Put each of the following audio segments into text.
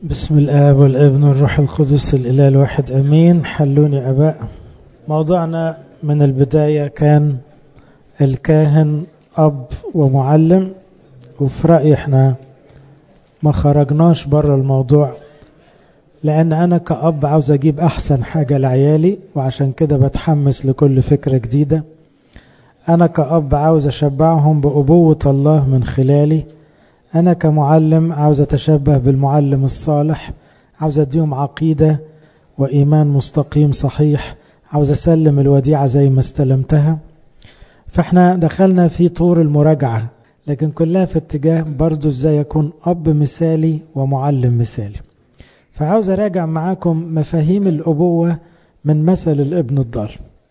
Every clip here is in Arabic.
بسم الآب والابن والروح القدس الإله الواحد أمين. حلوني أباء. موضوعنا من البداية كان الكاهن أب ومعلم، وفي رأيي احنا ما خرجناش بره الموضوع، لأن أنا كأب عاوز أجيب أحسن حاجة لعيالي، وعشان كده بتحمس لكل فكرة جديدة. أنا كأب عاوز أشبعهم بأبوة الله من خلالي. أنا كمعلم عاوز أتشبه بالمعلم الصالح، عاوز أديهم عقيدة وإيمان مستقيم صحيح، عاوز أسلم الوديعة زي ما استلمتها. فإحنا دخلنا في طور المراجعة، لكن كلها في اتجاه برضو إزاي يكون أب مثالي ومعلم مثالي. فعاوز أراجع معاكم مفاهيم الأبوة من مثل الابن الضال،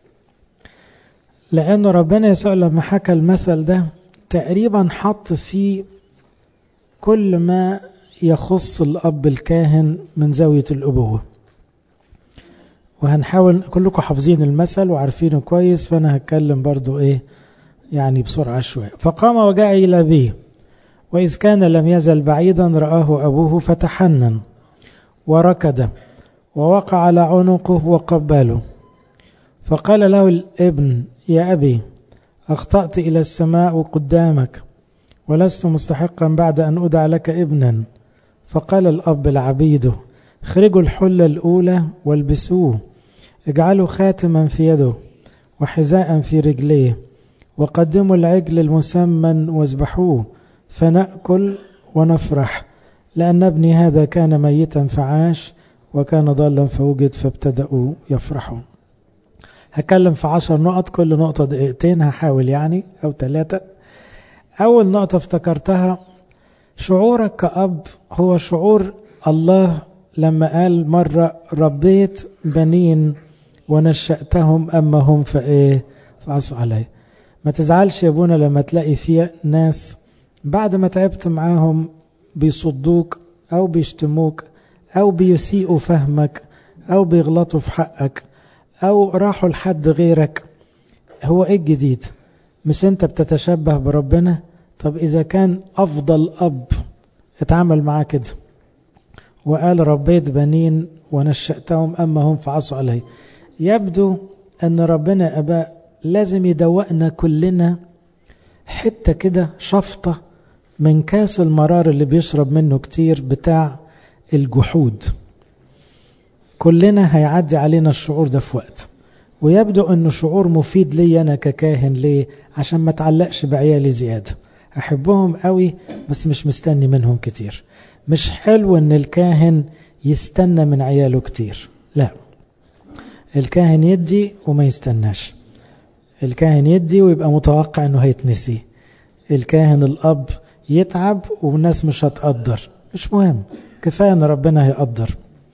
لأنه ربنا يسوع لما حكى المثل ده تقريبا حط فيه كل ما يخص الأب الكاهن من زاوية الأبوة. وهنحاول كلكم حافظين المثل وعارفينه كويس، فأنا هتكلم برضو يعني بسرعة شوية. فقام وجاء إلى أبيه، وإذ كان لم يزل بعيدا رآه أبوه فتحنن وركض ووقع على عنقه وقبله. فقال له الابن: يا أبي، أخطأت إلى السماء قدامك، ولست مستحقا بعد أن أدع لك ابنا. فقال الأب لعبيده: اخرجوا الحلة الأولى والبسوه، اجعلوا خاتما في يده وحذاء في رجليه، وقدموا العجل المسمن واذبحوه، فنأكل ونفرح، لأن ابني هذا كان ميتا فعاش وكان ضالا فوجد، فابتدأوا يفرحون. هكلم في 10 نقط، كل نقطة دقيقتين، هحاول يعني أو 3. أول نقطة افتكرتها، شعورك كأب هو شعور الله لما قال مرة: ربيت بنين ونشأتهم أما هم فعصوا علي. ما تزعلش يا ابونا لما تلاقي فيه ناس بعد ما تعبت معاهم بيصدوك أو بيشتموك أو بيسيئوا فهمك أو بيغلطوا في حقك أو راحوا لحد غيرك. هو إيه الجديد؟ مش أنت بتتشبه بربنا؟ طب إذا كان أفضل أب اتعامل معاه كده وقال: ربيت بنين ونشأتهم أما هم فعصوا علي، يبدو أن ربنا أباء لازم يدوقنا كلنا حتة كده شفطة من كاس المرار اللي بيشرب منه كتير بتاع الجحود. كلنا هيعدي علينا الشعور ده في وقت، ويبدو أنه شعور مفيد لي أنا ككاهن. ليه؟ عشان ما تعلقش بعيالي زيادة، أحبهم قوي بس مش مستني منهم كتير. مش حلو أن الكاهن يستنى من عياله كتير، لا، الكاهن يدي وما يستناش. الكاهن يدي ويبقى متوقع أنه هيتنسي. الكاهن الأب يتعب والناس مش هتقدر، مش مهم، كفاية أن ربنا هيقدر.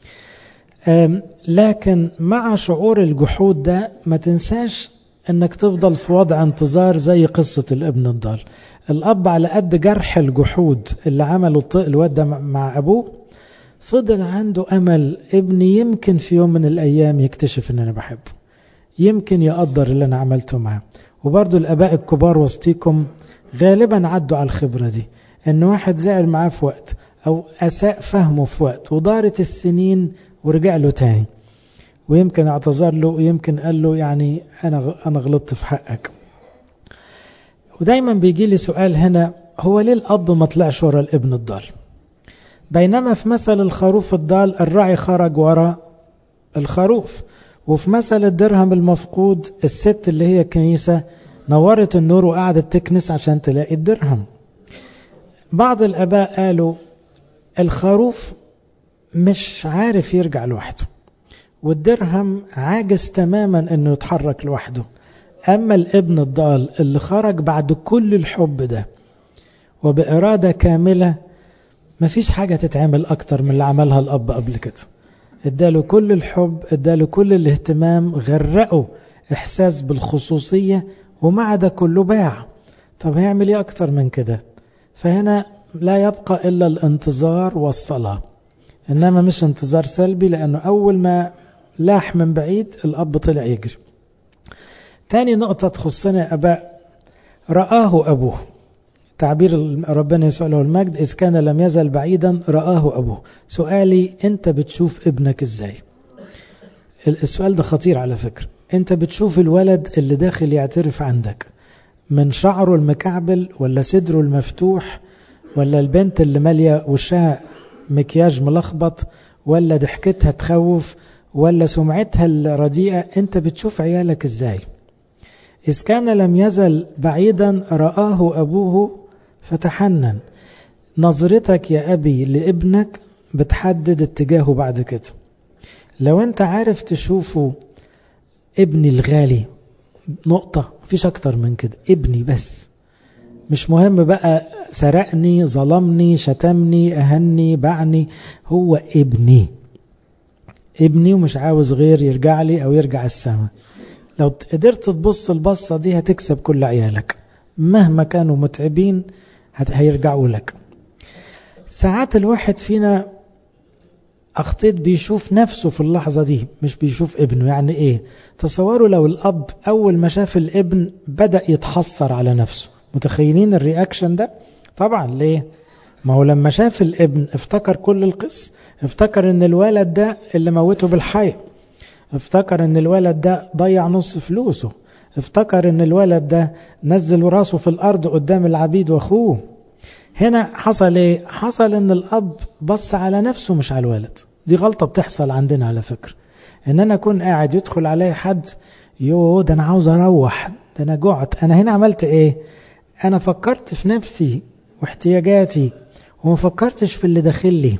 لكن مع شعور الجحود ده ما تنساش أنك تفضل في وضع انتظار زي قصة الابن الضال. الأب على قد جرح الجحود اللي عمله الواد ده مع أبوه، فضل عنده أمل ابني يمكن في يوم من الأيام يكتشف أن أنا بحبه، يمكن يقدر اللي أنا عملته معه. وبرضو الأباء الكبار وسطيكم غالبا عدوا على الخبرة دي، أن واحد زعل معاه في وقت أو أساء فهمه في وقت، ودارت السنين ورجع له تاني، ويمكن اعتذر له ويمكن قال له يعني أنا غلطت في حقك. ودايما بيجي لي سؤال هنا، هو ليه الأب ما طلعش ورا الابن الضال؟ بينما في مثل الخروف الضال الراعي خرج ورا الخروف، وفي مثل الدرهم المفقود الست اللي هي الكنيسة نورت النور وقعدت تكنس عشان تلاقي الدرهم. بعض الآباء قالوا الخروف مش عارف يرجع لوحده، والدرهم عاجز تماما انه يتحرك لوحده. اما الابن الضال اللي خرج بعد كل الحب ده وبإرادة كاملة، مفيش حاجة تتعمل اكتر من اللي عملها الاب قبل كده. اداله كل الحب، اداله كل الاهتمام، غرقه احساس بالخصوصية، ومع ده كله باع. طب هيعمل ايه اكتر من كده؟ فهنا لا يبقى الا الانتظار والصلاة، إنما مش انتظار سلبي، لأنه أول ما لاح من بعيد الأب طلع يجري. تاني نقطة تخصنا أباء، رآه أبوه. تعبير ربنا يسوع له المجد، إذ كان لم يزل بعيدا رآه أبوه. سؤالي، أنت بتشوف ابنك إزاي؟ السؤال ده خطير على فكرة. أنت بتشوف الولد اللي داخل يعترف عندك من شعره المكعبل، ولا صدره المفتوح، ولا البنت اللي مالية وشها مكياج ملخبط، ولا ضحكتها تخوف، ولا سمعتها الرديئة؟ أنت بتشوف عيالك إزاي؟ إذ كان لم يزل بعيدا رآه أبوه فتحنن. نظرتك يا أبي لابنك بتحدد اتجاهه بعد كده. لو أنت عارف تشوفه ابني الغالي، نقطة، مفيش أكتر من كده، ابني بس، مش مهم بقى سرقني، ظلمني، شتمني، أهني، باعني، هو ابني، ابني ومش عاوز غير يرجع لي أو يرجع السماء. لو قدرت تبص البصة دي هتكسب كل عيالك، مهما كانوا متعبين هيرجعوا لك. ساعات الواحد فينا أخطيت بيشوف نفسه في اللحظة دي، مش بيشوف ابنه. يعني إيه؟ تصوروا لو الأب أول ما شاف الابن بدأ يتحسر على نفسه. متخيلين الرياكشن ده؟ طبعا. ليه؟ ما هو لما شاف الابن افتكر كل القصة، افتكر ان الولد ده اللي موته بالحي، افتكر ان الولد ده ضيع نص فلوسه، افتكر ان الولد ده نزل راسه في الأرض قدام العبيد واخوه. هنا حصل ايه؟ حصل ان الأب بص على نفسه مش على الولد. دي غلطة بتحصل عندنا على فكرة، ان انا اكون قاعد يدخل علي حد، يو ده انا عاوز اروح، ده انا جعت، انا هنا عملت ايه؟ انا فكرت في نفسي واحتياجاتي، وما فكرتش في اللي داخل لي،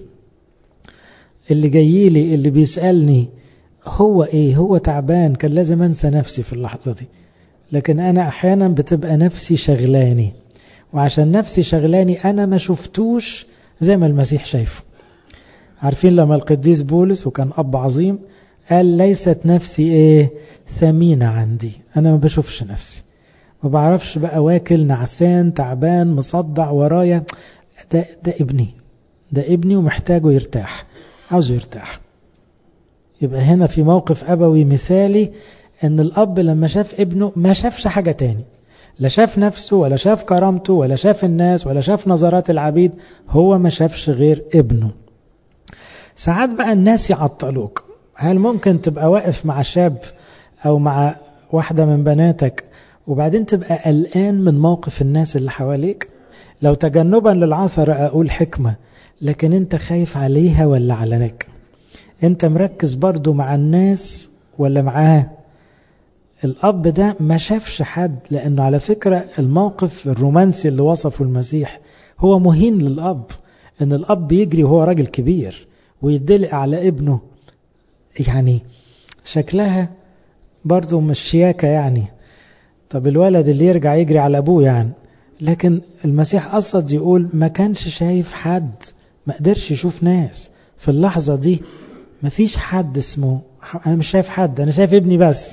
اللي جاي لي، اللي بيسألني هو ايه، هو تعبان، كان لازم انسى نفسي في اللحظة دي. لكن انا احيانا بتبقى نفسي شغلاني، وعشان نفسي شغلاني أنا ما شفتوش زي ما المسيح شايفه. عارفين لما القديس بولس، وكان أب عظيم، قال ليست نفسي إيه ثمينة عندي، أنا ما بشوفش نفسي، ما بعرفش بقى واكل نعسان تعبان مصدع ورايا، ده ابني، ده ابني ومحتاجه يرتاح، عاوزه يرتاح. يبقى هنا في موقف أبوي مثالي، أن الأب لما شاف ابنه ما شافش حاجة تاني، لا شاف نفسه ولا شاف كرامته ولا شاف الناس ولا شاف نظرات العبيد، هو ما شافش غير ابنه. ساعات بقى الناس يعطلوك. هل ممكن تبقى واقف مع شاب أو مع واحدة من بناتك وبعدين تبقى قلقان من موقف الناس اللي حواليك؟ لو تجنبا للعثرة أقول حكمة، لكن انت خايف عليها ولا عليك؟ انت مركز برضو مع الناس ولا معاه؟ الأب ده ما شافش حد، لأنه على فكرة الموقف الرومانسي اللي وصفه المسيح هو مهين للأب، أن الأب يجري وهو راجل كبير ويدلق على ابنه، يعني شكلها برضو مش شياكة يعني. طب الولد اللي يرجع يجري على أبوه يعني. لكن المسيح قصد يقول ما كانش شايف حد، ما قدرش يشوف ناس في اللحظة دي. ما فيش حد اسمه أنا مش شايف حد، أنا شايف ابني بس.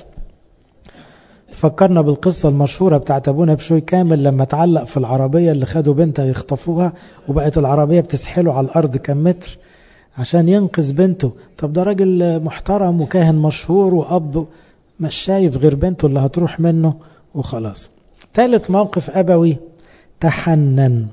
فكرنا بالقصة المشهورة بتاعت أبونا بشوي كامل لما تعلق في العربية اللي خدوا بنتها يخطفوها، وبقت العربية بتسحله على الأرض كم متر عشان ينقذ بنته. طب ده راجل محترم وكاهن مشهور وأب، مش شايف غير بنته اللي هتروح منه وخلاص. ثالث موقف أبوي، تحنن.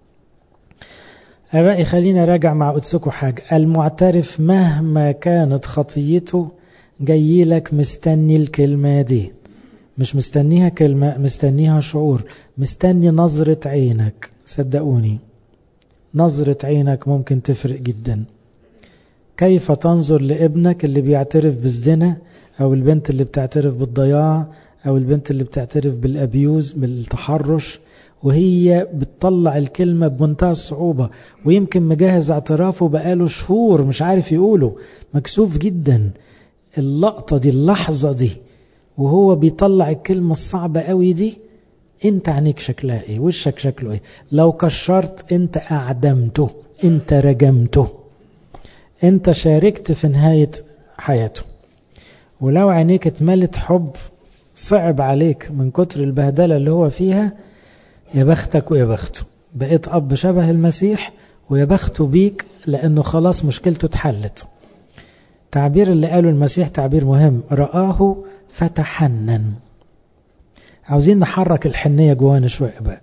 أبائي خلينا راجع مع قدسكم حاجة. المعترف مهما كانت خطيته جاي لك مستني الكلمة دي، مش مستنيها كلمة، مستنيها شعور، مستني نظرة عينك. صدقوني نظرة عينك ممكن تفرق جدا. كيف تنظر لابنك اللي بيعترف بالزنا، أو البنت اللي بتعترف بالضياع، أو البنت اللي بتعترف بالأبيوز بالتحرش، وهي بتطلع الكلمة بمنتهى الصعوبة، ويمكن مجهز اعترافه بقاله شهور مش عارف يقوله، مكسوف جدا. اللقطة دي، اللحظة دي وهو بيطلع الكلمة الصعبة قوي دي، انت عينيك شكلها ايه، وشك شكله ايه؟ لو كشرت انت اعدمته، انت رجمته، انت شاركت في نهاية حياته. ولو عينيك اتملت حب صعب عليك من كتر البهدلة اللي هو فيها، يا بختك ويا بخته، بقيت أب شبه المسيح، ويا بخته بيك لأنه خلاص مشكلته اتحلت. تعبير اللي قاله المسيح تعبير مهم، رآه فتحنن. عاوزين نحرك الحنية جوانا شوية بقى.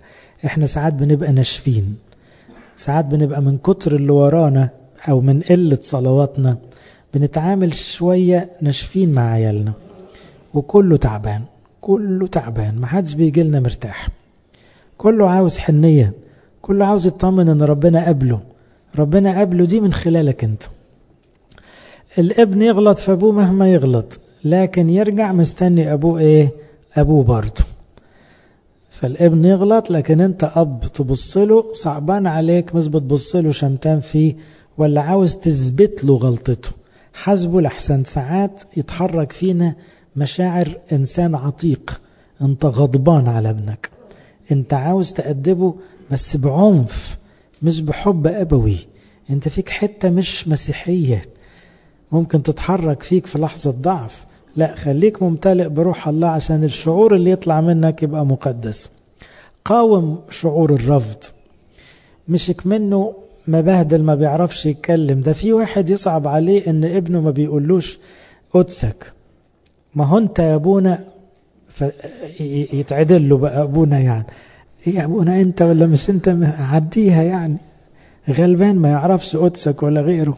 احنا ساعات بنبقى ناشفين، ساعات بنبقى من كتر اللي ورانا او من قلة صلواتنا بنتعامل شوية ناشفين مع عيالنا، وكله تعبان، كله تعبان، محدش بيجي لنا مرتاح، كله عاوز حنية، كله عاوز يطمن ان ربنا قبله. ربنا قبله دي من خلالك انت. الابن يغلط في ابوه مهما يغلط، لكن يرجع مستني ابوه ايه؟ ابوه برضه. فالابن يغلط لكن انت اب تبصله صعبان عليك، مش بتبصله شمتان فيه ولا عاوز تثبت له غلطته. حسبه لحسن ساعات يتحرك فينا مشاعر انسان عتيق، انت غضبان على ابنك، انت عاوز تأدبه بس بعنف مش بحب ابوي، انت فيك حتة مش مسيحية ممكن تتحرك فيك في لحظة ضعف. لا، خليك ممتلئ بروح الله عشان الشعور اللي يطلع منك يبقى مقدس. قاوم شعور الرفض، مشك منه مبهدل ما بيعرفش يتكلم. ده في واحد يصعب عليه ان ابنه ما بيقولوش قدسك، ما هو انت يا ابونا، يتعدل له بقى ابونا، يعني ايه يا ابونا انت ولا مش انت، عديها يعني، غلبان ما يعرفش قدسك ولا غيره.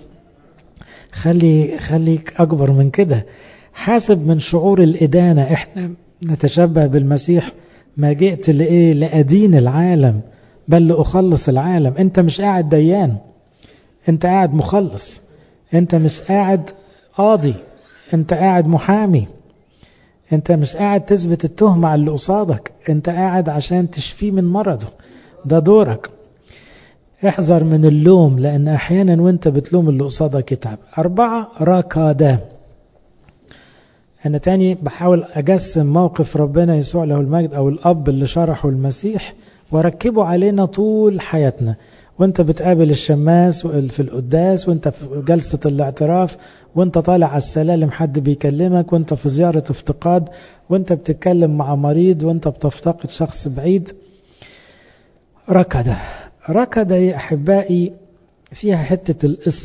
خليك أكبر من كده. حاسب من شعور الإدانة. إحنا نتشبه بالمسيح، ما جئت لإيه؟ لأدين العالم بل لأخلص العالم. أنت مش قاعد ديان، أنت قاعد مخلص. أنت مش قاعد قاضي، أنت قاعد محامي. أنت مش قاعد تثبت التهمة على اللي قصادك، أنت قاعد عشان تشفيه من مرضه. ده دورك. احذر من اللوم، لأن أحيانا وانت بتلوم اللي قصادك يتعب. 4 ركض. أنا تاني بحاول أجسم موقف ربنا يسوع له المجد أو الأب اللي شرحه المسيح وركبه علينا طول حياتنا. وانت بتقابل الشماس في القداس، وانت في جلسة الاعتراف، وانت طالع على السلالم حد بيكلمك، وانت في زيارة افتقاد، وانت بتتكلم مع مريض، وانت بتفتقد شخص بعيد. ركض يا أحبائي فيها حتة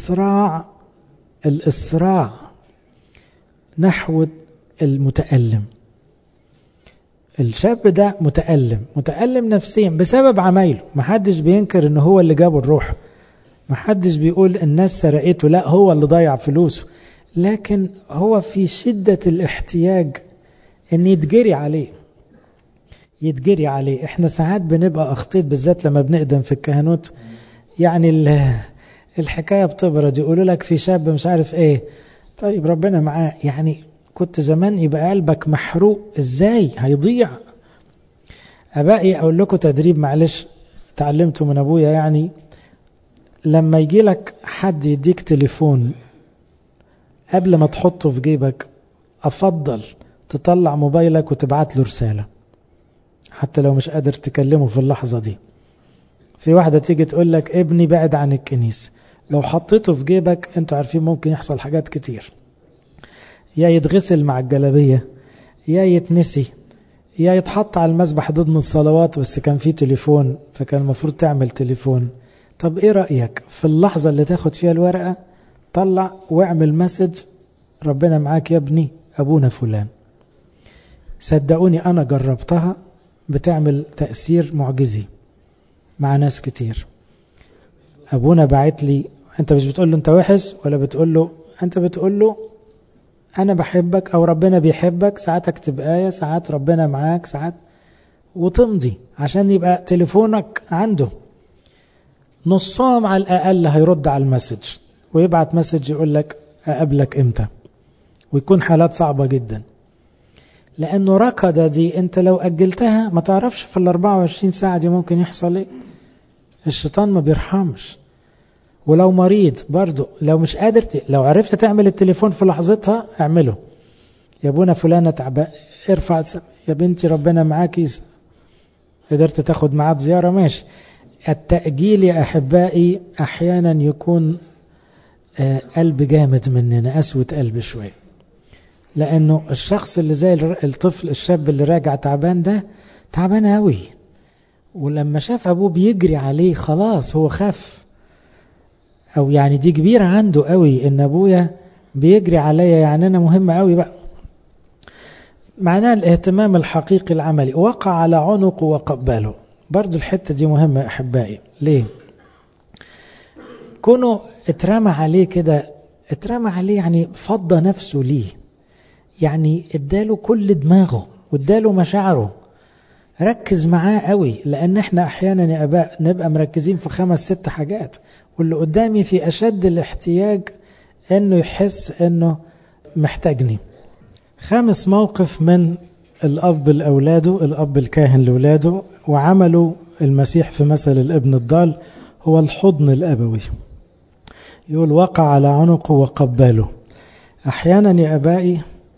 الإسراع نحو المتألم. الشاب ده متألم نفسيا بسبب عمايله. محدش بينكر انه هو اللي جابه الروح، محدش بيقول الناس سرقته، لا هو اللي ضيع فلوسه، لكن هو في شدة الاحتياج ان يتجري عليه. احنا ساعات بنبقى اخطيت بالذات لما بنقدم في الكهنوت، يعني الحكاية بتبرد، يقولوا لك في شاب مش عارف ايه، طيب ربنا معاه، يعني كنت زمان يبقى قلبك محروق، ازاي هيضيع. ابائي اقول لكم تدريب معلش تعلمته من ابويا، يعني لما يجي لك حد يديك تليفون قبل ما تحطه في جيبك، افضل تطلع موبايلك وتبعت له رسالة حتى لو مش قادر تكلمه في اللحظة دي. في واحدة تيجي تقول لك ابني بعد عن الكنيسة، لو حطيته في جيبك انتوا عارفين ممكن يحصل حاجات كتير، يا يتغسل مع الجلابية، يا يتنسي، يا يتحط على المسبح ضمن الصلوات بس كان فيه تليفون فكان المفروض تعمل تليفون. طب ايه رأيك في اللحظة اللي تاخد فيها الورقة طلع واعمل مسج، ربنا معاك يا ابني، ابونا فلان. صدقوني انا جربتها، بتعمل تأثير معجزي مع ناس كتير. ابونا بعت لي، انت مش بتقول له انت وحش ولا بتقول له، انت بتقول له انا بحبك او ربنا بيحبك. ساعات اكتب آية، ساعات ربنا معاك، ساعات، وتمضي عشان يبقى تليفونك عنده. نصهم على الاقل هيرد على المسج ويبعت مسج يقول لك اقابلك امتى، ويكون حالات صعبة جدا. لانه ركض دي انت لو اجلتها ما تعرفش في 24 ساعة دي ممكن يحصل ايه. الشيطان ما بيرحمش. ولو مريض برضو، لو مش قادر لو عرفت تعمل التليفون في لحظتها اعمله. يا ابونا فلانة تعبان، ارفع يا بنتي ربنا معاكي، قدرت تاخد معاد زيارة ماشي. التأجيل يا أحبائي أحيانا يكون قلب جامد مننا، قسوة قلب شوية، لأنه الشخص اللي زي الطفل الشاب اللي راجع تعبان ده تعبان قوي، ولما شاف أبوه بيجري عليه خلاص هو خاف، أو يعني دي كبيرة عنده قوي إن أبويا بيجري عليا، يعني أنا مهم قوي بقى. معناه الاهتمام الحقيقي العملي. وقع على عنقه وقبله. برضو الحتة دي مهمة أحبائي. ليه؟ كونه اترمى عليه كده، اترمى عليه يعني فضى نفسه ليه، يعني اداله كل دماغه واداله مشاعره، ركز معاه قوي. لأن احنا أحيانا يا أباء نبقى مركزين في 5-6 حاجات، واللي قدامي في أشد الاحتياج أنه يحس أنه محتاجني. 5 موقف من الأب لأولاده، الأب الكاهن لأولاده، وعملوا المسيح في مثل الابن الضال هو الحضن الأبوي. يقول وقع على عنقه وقبله. أحيانا يا أبائي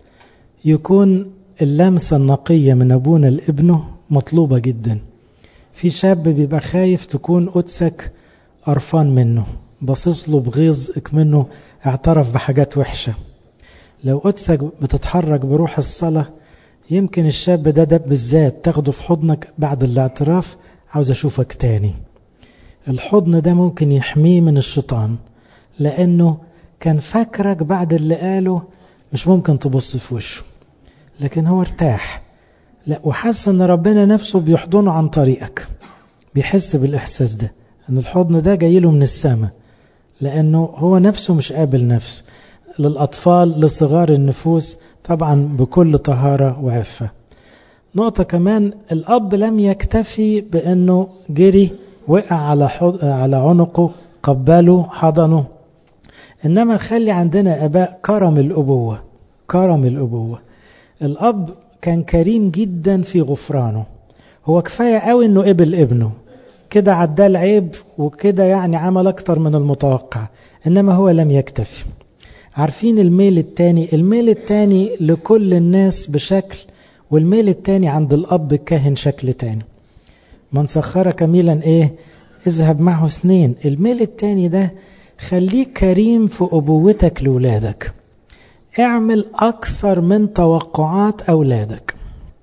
يكون اللمسة النقية من أبونا لابنه مطلوبة جدا. في شاب بيبقى خايف تكون قدسك قرفان منه، باصص له بغيظ منه اعترف بحاجات وحشة. لو قدسك بتتحرك بروح الصلاة، يمكن الشاب ده بالذات تاخده في حضنك بعد الاعتراف، عاوز أشوفك تاني. الحضن ده ممكن يحميه من الشيطان، لأنه كان فاكرك بعد اللي قاله مش ممكن تبص في وشه، لكن هو ارتاح، لا وحس ان ربنا نفسه بيحضنه عن طريقك. بيحس بالإحساس ده، ان الحضن ده جايله من السماء، لأنه هو نفسه مش قابل نفسه. للأطفال لصغار النفوس طبعا بكل طهارة وعفة. نقطة كمان، الأب لم يكتفي بأنه جري وقع على عنقه قبله حضنه، إنما خلي عندنا أباء كرم الأبوة. كرم الأبوة، الأب كان كريم جدا في غفرانه. هو كفاية قوي أنه قبل ابنه كده، عدى العيب وكده، يعني عمل أكتر من المتوقع، إنما هو لم يكتفي. عارفين الميل التاني؟ الميل التاني لكل الناس بشكل، والميل التاني عند الأب الكاهن شكل تاني. من سخرك ميلا ايه؟ اذهب معه 2. الميل التاني ده خليك كريم في أبوتك لولادك، اعمل أكثر من توقعات أولادك،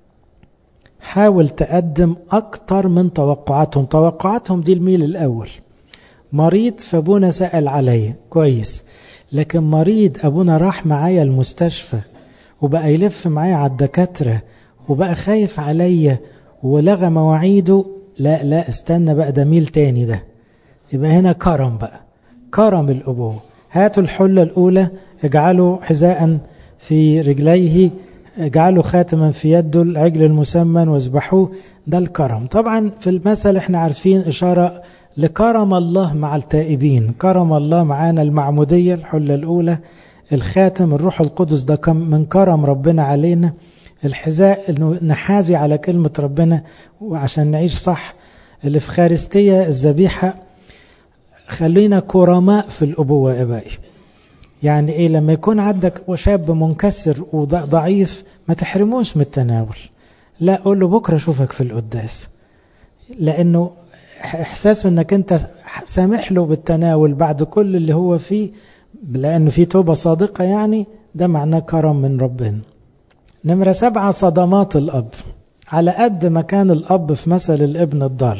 حاول تقدم أكتر من توقعاتهم. توقعاتهم دي الميل الأول. مريض فابونا سأل عليه كويس، لكن مريض أبونا راح معايا المستشفى وبقى يلف معايا على الدكاترة وبقى خايف عليا ولغى مواعيده، لا استنى بقى، ده ميل تاني ده. يبقى هنا كرم بقى، كرم الأبوة. هاتوا الحلة الأولى، اجعلوا حذاء في رجليه، اجعلوا خاتما في يده، العجل المسمن واذبحوه. ده الكرم. طبعا في المثل احنا عارفين إشارة لكرم الله مع التائبين. كرم الله معانا المعمودية الحلة الأولى، الخاتم الروح القدس ده من كرم ربنا علينا، الحذاء انه نحازي على كلمة ربنا وعشان نعيش صح، الإفخارستية الذبيحة. خلينا كرماء في الأبوة يا أبائي. يعني إيه؟ لما يكون عندك شاب منكسر وضعيف ما تحرموش من التناول، لا قول له بكرة أشوفك في القداس، لأنه إحساسه أنك أنت سامح له بالتناول بعد كل اللي هو فيه، لأنه فيه توبة صادقة، يعني ده معناه كرم من ربنا. نمرة 7، صدمات الأب. على قد ما كان الأب في مثل الابن الضال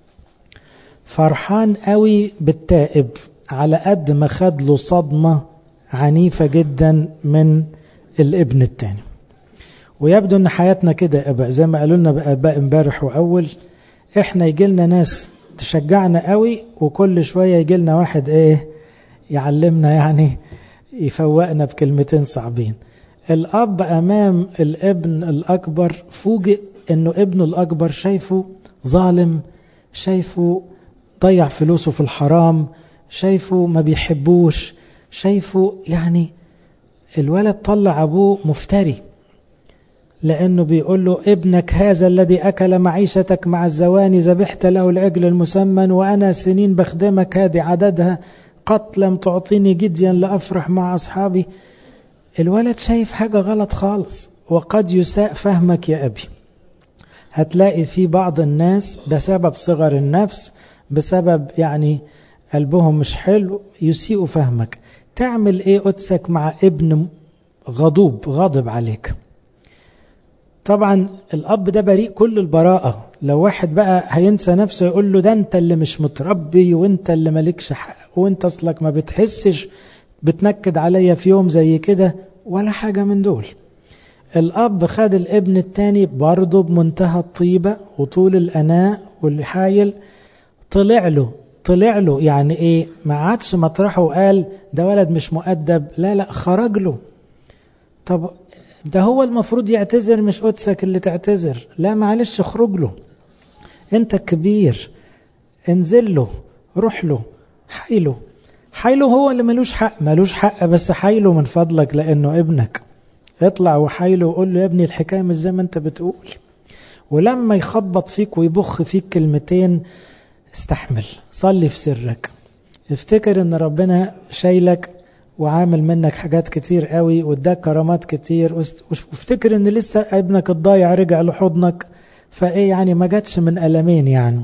فرحان قوي بالتائب، على قد ما خد له صدمة عنيفة جدا من الابن التاني. ويبدو ان حياتنا كده يا اباء، زي ما قالوا لنا بقى امبارح واول، احنا يجي لنا ناس تشجعنا قوي، وكل شوية يجي لنا واحد ايه يعلمنا، يعني يفوقنا بكلمتين صعبين. الاب امام الابن الاكبر فوجئ انه ابنه الاكبر شايفه ظالم، شايفه ضيع فلوسه في الحرام، شايفه ما بيحبوش، شايفه يعني الولد طلع أبوه مفتري، لأنه بيقول له ابنك هذا الذي أكل معيشتك مع الزواني ذبحت له العجل المسمن، وأنا سنين بخدمك هذه عددها، قط لم تعطيني جديا لأفرح مع أصحابي. الولد شايف حاجة غلط خالص، وقد يساء فهمك يا أبي. هتلاقي في بعض الناس بسبب صغر النفس، بسبب يعني قلبهم مش حلو، يسيء فهمك. تعمل ايه قدسك مع ابن غاضب عليك؟ طبعا الاب ده بريء كل البراءة. لو واحد بقى هينسى نفسه يقول له ده انت اللي مش متربي، وانت اللي مالكش حق، وانت اصلك ما بتحسش، بتنكد عليا في يوم زي كده، ولا حاجة من دول. الاب خد الابن التاني برضه بمنتهى الطيبة وطول الأناء واللي حايل طلع له يعني ايه، ما عادش مطرحه وقال ده ولد مش مؤدب، لا خرج له. طب ده هو المفروض يعتذر، مش قدسك اللي تعتذر، لا معلش اخرج له، انت الكبير، انزل له، روح له، حايله هو اللي ملوش حق بس حايله من فضلك لانه ابنك. اطلع وحايله وقول له يا ابني الحكاية مش زي ما انت بتقول. ولما يخبط فيك ويبخ فيك كلمتين استحمل، صلي في سرك، افتكر ان ربنا شايلك وعامل منك حاجات كتير قوي واداك كرامات كتير، وافتكر ان لسه ابنك الضايع رجع لحضنك، فايه يعني ما جاتش من ألمين يعني.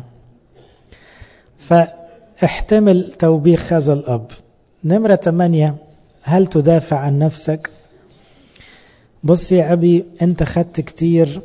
فاحتمل توبيخ هذا الأب. نمرة 8، هل تدافع عن نفسك؟ بص يا أبي، أنت خدت كتير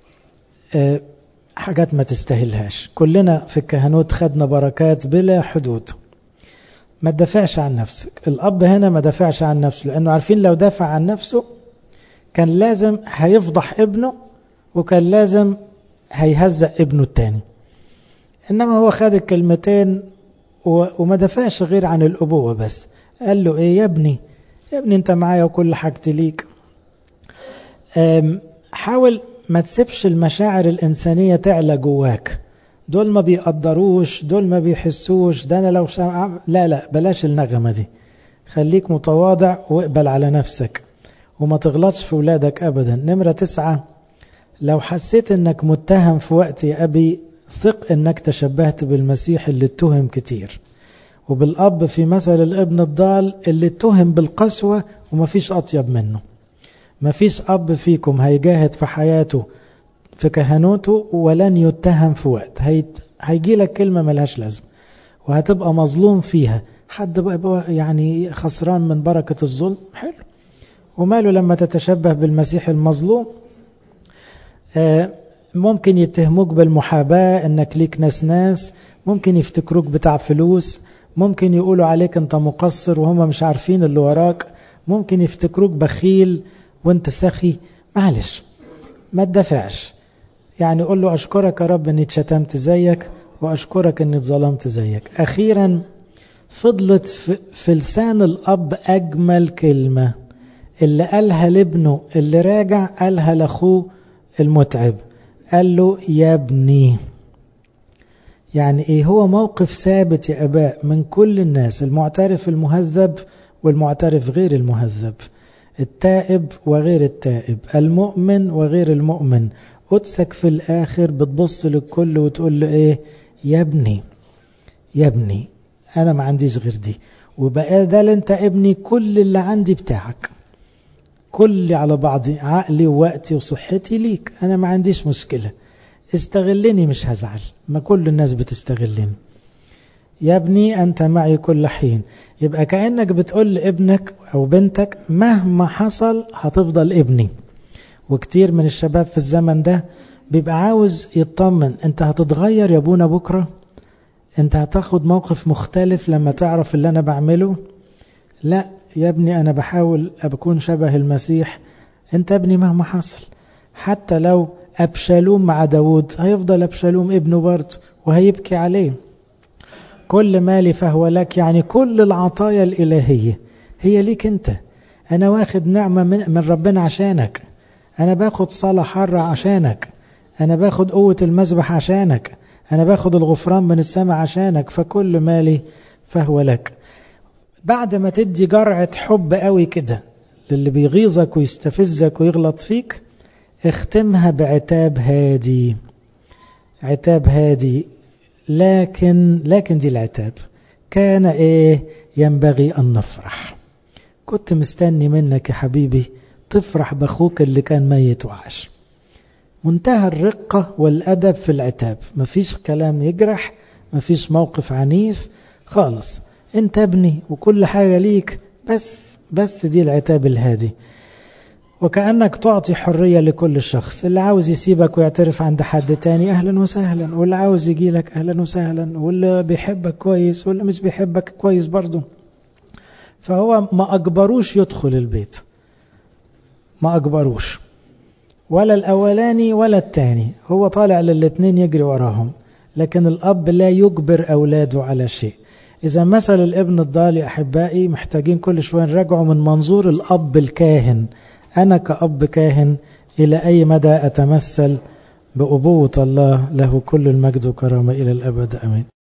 حاجات ما تستاهلهاش، كلنا في الكهنوت خدنا بركات بلا حدود. ما تدافعش عن نفسك. الأب هنا ما دافعش عن نفسه، لأنه عارفين لو دافع عن نفسه كان لازم هيفضح ابنه، وكان لازم هيهزق ابنه التاني. إنما هو خد الكلمتين وما دافعش غير عن الأبوة بس. قال له إيه، يا ابني أنت معايا وكل حاجتي ليك. حاول ما تسيبش المشاعر الإنسانية تعلى جواك، دول ما بيقدروش، دول ما بيحسوش، ده أنا لو لا بلاش النغمة دي. خليك متواضع واقبل على نفسك وما تغلطش في ولادك أبدا. نمرة 9، لو حسيت انك متهم في وقت يا أبي، ثق انك تشبهت بالمسيح اللي اتهم كتير، وبالأب في مثل الابن الضال اللي اتهم بالقسوة ومفيش أطيب منه. مفيش أب فيكم هيجاهد في حياته في كهنوته ولن يتهم في وقت. هيجي لك كلمة ملهاش لازم وهتبقى مظلوم فيها. حد بقى يعني خسران من بركة الظلم؟ حلو، وماله لما تتشبه بالمسيح المظلوم. ممكن يتهموك بالمحاباة، انك ليك ناس، ممكن يفتكروك بتاع فلوس، ممكن يقولوا عليك انت مقصر وهم مش عارفين اللي وراك، ممكن يفتكروك بخيل وانت سخي. معلش ما تدافعش، يعني قول له أشكرك يا رب أني اتشتمت زيك، وأشكرك أني اتظلمت زيك. أخيرا فضلت في لسان الأب أجمل كلمة اللي قالها لابنه اللي راجع، قالها لأخوه المتعب، قال له يا ابني. يعني إيه؟ هو موقف ثابت يا أباء من كل الناس، المعترف المهذب والمعترف غير المهذب، التائب وغير التائب، المؤمن وغير المؤمن. قدسك في الآخر بتبص للكل وتقول له إيه؟ يا ابني أنا ما عنديش غير دي، وبقى ده انت ابني، كل اللي عندي بتاعك، كل على بعضي، عقلي ووقتي وصحتي ليك، أنا ما عنديش مشكلة، استغلني مش هزعل، ما كل الناس بتستغلني. يا ابني أنت معي كل حين. يبقى كأنك بتقول لابنك أو بنتك مهما حصل هتفضل ابني. وكتير من الشباب في الزمن ده بيبقى عاوز يطمن، انت هتتغير يا ابونا بكرة، انت هتاخد موقف مختلف لما تعرف اللي انا بعمله. لا يا ابني، انا بحاول أكون شبه المسيح، انت ابني مهما حصل. حتى لو أبشالوم مع داود هيفضل أبشالوم ابنه برضه وهيبكي عليه. كل مالي فهو لك، يعني كل العطايا الإلهية هي ليك انت. انا واخد نعمة من ربنا عشانك، أنا باخد صلاة حرة عشانك، أنا باخد قوة المذبح عشانك، أنا باخد الغفران من السماء عشانك، فكل مالي فهو لك. بعد ما تدي جرعة حب قوي كده للي بيغيظك ويستفزك ويغلط فيك، اختمها بعتاب هادي. عتاب هادي، لكن دي العتاب كان ايه؟ ينبغي أن نفرح. كنت مستني منك يا حبيبي تفرح بأخوك اللي كان ميت وعاش. منتهى الرقة والأدب في العتاب، مفيش كلام يجرح، مفيش موقف عنيف خالص، انت ابني وكل حاجة ليك، بس دي العتاب الهادي. وكأنك تعطي حرية لكل شخص، اللي عاوز يسيبك ويعترف عند حد تاني أهلا وسهلا، واللي عاوز يجي لك أهلا وسهلا، واللي بيحبك كويس واللي مش بيحبك كويس برضو. فهو ما أجبروش يدخل البيت، ما أجبروش، ولا الأولاني ولا التاني، هو طالع للاتنين يجري وراهم، لكن الأب لا يجبر أولاده على شيء. إذا مثل الابن الضال يا أحبائي محتاجين كل شوية نراجعه من منظور الأب الكاهن. أنا كأب كاهن إلى أي مدى أتمثل بأبوة الله، له كل المجد وكرامة إلى الأبد، أمين.